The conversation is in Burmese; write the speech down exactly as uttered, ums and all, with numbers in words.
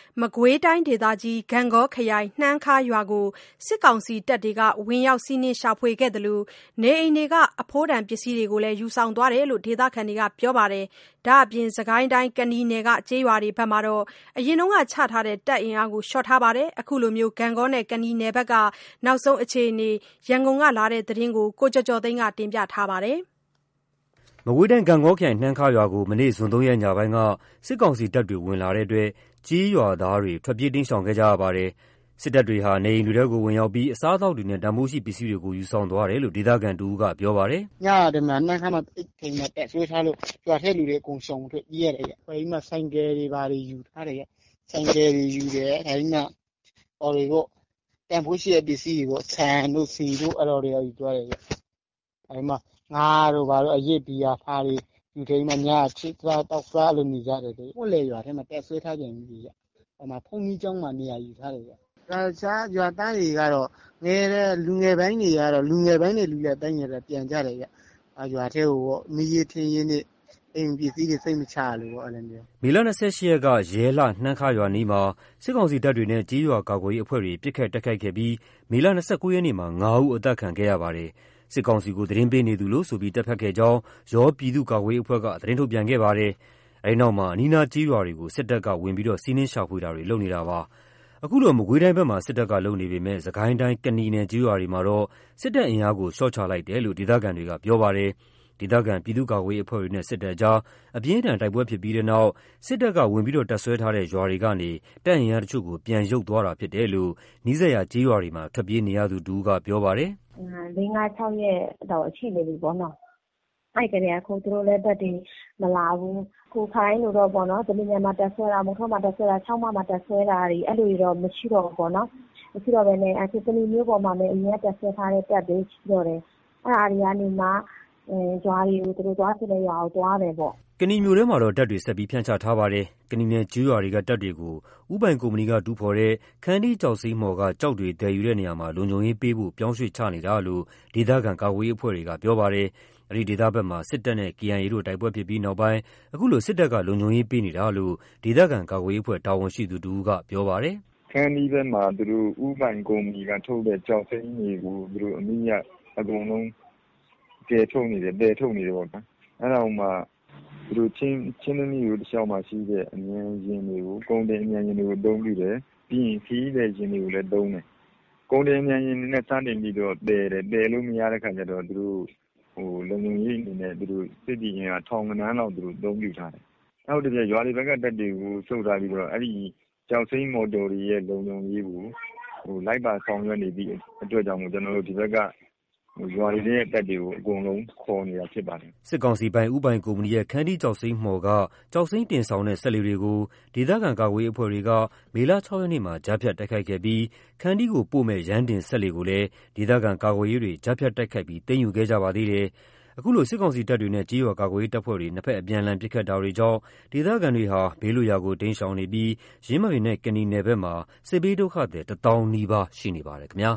မကွေးတိုင်းဒေသကြီးဂန့်ဂေါခရိုင်နှမ်းခါးရွာကိုစစ်ကောင်စီတပ်တွေကဝင်ရောက်စီးနင်းရှာဖွေခဲ့သလိုနေအိမ်တွေကအဖိုးတန်ပစ္စည်းတွေကိုလည်းယူဆောင်သွားတယ်လို့ဒေသခံတွေကပြောပါတယ်။ဒါ့အပြင်စစ်ကိုင်းတိုင်းကနီနယ်ကကျေးရွာတွေဘက်မှာတော့အရင်ကချထားတဲ့တပ်အင်အားကိုလျှော့ထားပါတယ်။အခုလိုဂန့်ဂေါနဲ့ကနီနယ်ဘက်ကနောက်ဆုံးအခြေအနေရန်ကုန်ကလာတဲ့သတင်းကိုကိုကျော်ကျော်သိန်းကတင်ပြထားပါတယ်။မကွေးတိုင်းဂန့်ဂေါခရိုင်နှမ်းခါးရွာကိုမနေ့ဇွန်သုံးရက်ညပိုင်းကစစ်ကောင်စီတပ်တွေဝင်လာတဲ့အတွက်ကျေးရွာသားတွေထွက်ပြေးတိမ်းရှောင်ခဲ့ကြရပါတယ်။စစ်တပ်တွေဟာနေအိမ်တွေထဲဝင်ရောက်ပြီးအစားအသောက်တွေနဲ့တန်ဖိုးရှိပစ္စည်းတွေကိုယူဆောင်သွားတယ်လို့ဒေသခံတဦးကပြောပါတယ်။ညကတည်းကနှမ်းခါးမှာအိတ်ထိန်နဲ့တက်ဆွဲထားလို့ရွာထဲလူတွေအကုန်ရှောင်ထွက်ပြေးရတယ်။အဲဒီမှာဆိုင်ကယ်တွေဘာတွေယူထားတယ်။ဆိုင်ကယ်တွေယူတယ်အဲဒီမှာအော်တွေပေါ့တန်ဖိုးရှိတဲ့ပစ္စည်းတွေပေါ့ဆန်တို့ဆီတို့အဲ့လိုတွေယူသွားတယ်။အဲဒီမှာငါးတို့ဘာတို့အရစ်ဘီယာဖားတွေယူထိန်မှာညချစ်စားတောက်စားလို့နေကြတယ်လေ။ကိုယ့်လေရွာထဲမှာတက်ဆွဲထားကြပြီဗျ။ဟိုမှာဖုန်ကြီးကျောင်းမှာနေရာယူထားတယ်ဗျ။ဒါချာရွာသားတွေကတော့ငယ်တဲ့လူငယ်ပိုင်းတွေကတော့လူငယ်ပိုင်းတွေလူလက်ပိုင်းတွေပြန်ကြတယ်ဗျ။အရွာထဲကိုပေါ့မီးရထင်းရင်းနဲ့အိမ်ပစ္စည်းတွေစိတ်မချလို့ပေါ့အဲ့လိုမျိုးမေလ၂၈ရက်ကရဲလှနှမ်းခါးရွာနီးမှာစစ်ကောင်စီတပ်တွေနဲ့ကြေးရွာကာကွယ်ရေးအဖွဲ့တွေပစ်ခတ်တိုက်ခိုက်ခဲ့ပြီးမေလ၂၉ရက်နေ့မှာငါးဦးအသက်ခံခဲ့ရပါတယ်။စစ်ကောင်စီကိုသတင်းပေးနေသူလို့ဆိုပြီးတပ်ဖြတ်ခဲ့ကြောင်းရောပြည်သူ့ကာကွယ်ရေးအဖွဲ့ကသတင်းထုတ်ပြန်ခဲ့ပါတယ်။အဲဒီနောက်မှာအနီးနားကြေးရွာတွေကိုစစ်တပ်ကဝင်ပြီးစီးနင်းရှာဖွေတာတွေလုပ်နေတာပါ။အခုလိုမကွေးတိုင်းဘက်မှာစစ်တပ်ကလုပ်နေပေမဲ့စစ်ကိုင်းတိုင်းကနီနယ်ကြေးရွာတွေမှာတော့စစ်တပ်အင်အားကိုလျှော့ချလိုက်တယ်လို့ဒေသခံတွေကပြောပါတယ်။ဒေသခံပြည်သူ့ကာကွယ်ရေးအဖွဲ့တွေနဲ့စစ်တပ်ကြားအပြင်းအထန်တိုက်ပွဲဖြစ်ပြီးတဲ့နောက်စစ်တပ်ကဝင်ပြီးတပ်ဆွဲထားတဲ့ရွာတွေကနေတပ်အင်အားတချို့ကိုပြန်ရုပ်သွားတာဖြစ်တယ်လို့နီးစပ်ရာကြေးရွာတွေမှာထွက်ပြေးနေရသူတဦးကပြောပါတယ်။လေးငါးခြောက်ရက်တော့ရှိနေပြီပေါ့နော်။အဲ့ကလေးကခုသူတို့လည်းတက်တွေမလာဘူး။ခုခိုင်းလို့တော့ပေါ့နော်။ဒီနေ့မှာတက်ဆွဲတာမုံထောမှာတက်ဆွဲတာချောင်းမမှာတက်ဆွဲတာတွေအဲ့လိုတော့မရှိတော့ဘူးပေါ့နော်။မရှိတော့ဘဲနဲ့အခုတနည်းမျိုးပေါ်မှာလည်းအရင်တက်ဆွဲထားတဲ့တက်တွေရှိတော့တယ်။အဲ့အရာတွေကနေမှအဲကြွားတွေကိုသူတို့သွားစစ်တဲ့ရွာကိုသွားတယ်ပေါ့ကနီမျိုးထဲမှာတော့တပ်တွေဆက်ပြီးဖြန့်ချထားပါတယ်။ကနီနယ်ကျွော်တွေကတပ်တွေကိုဥပိုင်ကုမ္ပဏီကတူးဖော်တဲ့ခန်းတီးကြောက်စိမ်းမော်ကကြောက်တွေတည်ယူတဲ့နေရာမှာလုံခြုံရေးပေးဖို့ပြောင်းရွှေ့ချနေတာလို့ဒေသခံကာကွယ်ရေးအဖွဲ့တွေကပြောပါတယ်။အဲဒီဒေသဘက်မှာစစ်တပ်နဲ့ K I A တို့တိုက်ပွဲဖြစ်ပြီးနောက်ပိုင်းအခုလိုစစ်တပ်ကလုံခြုံရေးပေးနေတာလို့ဒေသခံကာကွယ်ရေးအဖွဲ့တာဝန်ရှိသူတဦးကပြောပါတယ်။ခန်းတီးဘက်မှာသူတို့ဥပိုင်ကုမ္ပဏီကထုတ်တဲ့ကြောက်စိမ်းတွေကိုသူတို့အမိရအကုန်လုံးကဲထုတ်နေတယ်တဲထုတ်နေတယ်ပေါ့နော်။အဲ့တော့မှသူတို့ချင်းချင်းသမီးကိုတခြားမှာရှိတဲ့အမြန်ရင်တွေကိုကုန်တယ်အမြန်ရင်တွေကိုတုံးပြီးတယ်ပြီးရင်ခီးတဲ့ရင်တွေကိုလည်းတုံးတယ်ကုန်တယ်အမြန်ရင်နဲ့စတင်ပြီးတော့တဲတယ်တဲလို့မရတဲ့ခါကျတော့သူတို့ဟိုလုံငုံရေးအနေနဲ့သူတို့စစ်တီရင်ကထောင်ကနန်းလောက်သူတို့တုံးပြထားတယ်နောက်တစ်ပြရွာတွေဘက်ကတက်တွေကိုစုပ်ထားပြီးတော့အဲ့ဒီကြောက်စိမ်းမော်တော်တွေရဲ့လုံငုံရေးကိုဟိုလိုက်ပါဆောင်ရွက်နေပြီးအတွက်ကြောင့်ကျွန်တော်တို့ဒီဘက်ကရွာတွေရဲ့တပ်တွေကိုအကုန်လုံးခေါ်နေတာဖြစ်ပါတယ်စစ်ကောင်စီပိုင်ဥပိုင်ကုမ္ပဏီရဲ့ခန်းတီးကြောက်စိမ်းမှော်ကကြောက်စိမ်းတင်ဆောင်တဲ့ဆက်လီတွေကိုဒေသခံကာကွယ်ရေးအဖွဲ့တွေကမေလ၆ရက်နေ့မှာကြားဖြတ်တိုက်ခိုက်ခဲ့ပြီးခန်းတီးကိုပို့မဲ့ရန်တင်ဆက်လီကိုလည်းဒေသခံကာကွယ်ရေးတွေကြားဖြတ်တိုက်ခိုက်ပြီးသိမ်းယူခဲ့ကြပါသေးတယ်အခုလိုစစ်ကောင်စီတပ်တွေနဲ့ကြေးရွာကာကွယ်ရေးတပ်ဖွဲ့တွေနှစ်ဖက်အပြန်အလှန်ပစ်ခတ်တာတွေကြောင့်ဒေသခံတွေဟာဘေးလွတ်ရာကိုတိမ်းရှောင်နေပြီးရင်းမပင်နဲ့ကနီနယ်ဘက်မှာစစ်ဘေးဒုက္ခသည်တသောင်းနီးပါးရှိနေပါတယ်ခင်ဗျာ